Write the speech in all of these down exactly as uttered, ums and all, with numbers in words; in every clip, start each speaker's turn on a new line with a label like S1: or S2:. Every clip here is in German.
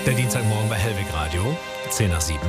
S1: Der Dienstagmorgen bei Hellwig Radio, zehn nach sieben.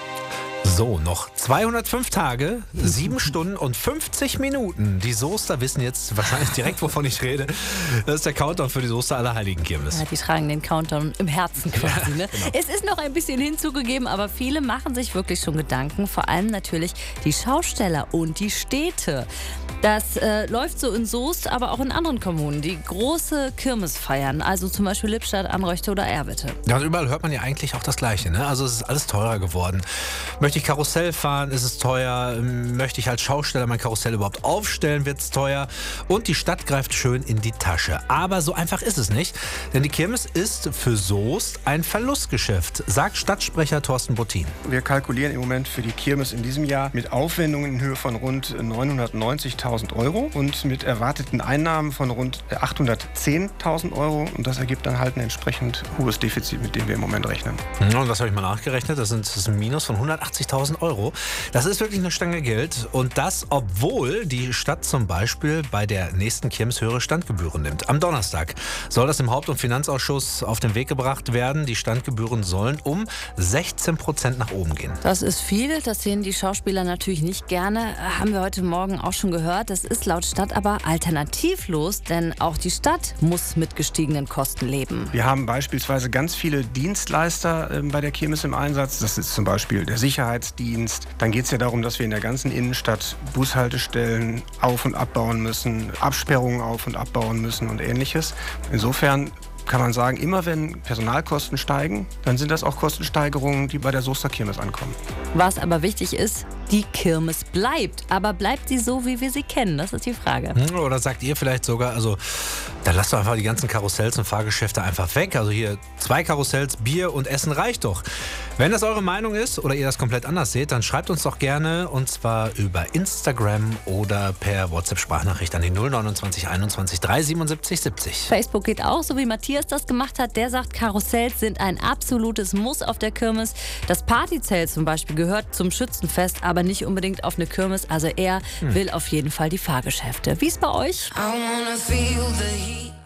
S1: So, noch zweihundertfünf Tage, sieben Stunden und fünfzig Minuten. Die Soester wissen jetzt wahrscheinlich direkt, wovon ich rede. Das ist der Countdown für die Soester Allerheiligenkirmes.
S2: Ja, die tragen den Countdown im Herzen quasi. Ne?
S1: Genau.
S2: Es ist noch ein bisschen hinzugegeben, aber viele machen sich wirklich schon Gedanken. Vor allem natürlich die Schausteller und die Städte. Das äh, läuft so in Soest, aber auch in anderen Kommunen, die große Kirmes feiern. Also zum Beispiel Lippstadt, Anreuchte oder Erwitte.
S1: Ja, und überall hört man ja eigentlich auch das Gleiche. Ne? Also es ist alles teurer geworden. Möchte ich Karussell fahren, ist es teuer. Möchte ich als Schausteller mein Karussell überhaupt aufstellen, wird es teuer. Und die Stadt greift schön in die Tasche. Aber so einfach ist es nicht. Denn die Kirmes ist für Soest ein Verlustgeschäft, sagt Stadtsprecher Thorsten Bottin.
S3: Wir kalkulieren im Moment für die Kirmes in diesem Jahr mit Aufwendungen in Höhe von rund neunhundertneunzigtausend Euro und mit erwarteten Einnahmen von rund achthundertzehntausend Euro. Und das ergibt dann halt ein entsprechend hohes Defizit, mit dem wir im Moment rechnen.
S1: Und das habe ich mal nachgerechnet. Das, sind, das ist ein Minus von hundertachtzigtausend Euro. Das ist wirklich eine Stange Geld. Und das, obwohl die Stadt zum Beispiel bei der nächsten Kirmes höhere Standgebühren nimmt. Am Donnerstag soll das im Haupt- und Finanzausschuss auf den Weg gebracht werden. Die Standgebühren sollen um sechzehn Prozent nach oben gehen.
S2: Das ist viel. Das sehen die Schauspieler natürlich nicht gerne. Haben wir heute Morgen auch schon gehört. Das ist laut Stadt aber alternativlos, denn auch die Stadt muss mit gestiegenen Kosten leben.
S3: Wir haben beispielsweise ganz viele Dienstleister äh, bei der Kirmes im Einsatz. Das ist zum Beispiel der Sicherheitsdienst. Dann geht es ja darum, dass wir in der ganzen Innenstadt Bushaltestellen auf- und abbauen müssen, Absperrungen auf- und abbauen müssen und Ähnliches. Insofern kann man sagen, immer wenn Personalkosten steigen, dann sind das auch Kostensteigerungen, die bei der Soester Kirmes ankommen.
S2: Was aber wichtig ist, die Kirmes bleibt. Aber bleibt sie so, wie wir sie kennen? Das ist die Frage.
S1: Oder sagt ihr vielleicht sogar, also dann lasst doch einfach die ganzen Karussells und Fahrgeschäfte einfach weg. Also hier zwei Karussells, Bier und Essen reicht doch. Wenn das eure Meinung ist oder ihr das komplett anders seht, dann schreibt uns doch gerne, und zwar über Instagram oder per WhatsApp-Sprachnachricht an die null neunundzwanzig einundzwanzig dreihundertsiebenundsiebzig siebzig.
S2: Facebook geht auch, so wie Matthias das gemacht hat. Der sagt, Karussells sind ein absolutes Muss auf der Kirmes. Das Partyzelt zum Beispiel gehört zum Schützenfest, aber nicht unbedingt auf eine Kirmes. Also er hm. will auf jeden Fall die Fahrgeschäfte. Wie ist bei euch?
S4: I wanna feel the heat.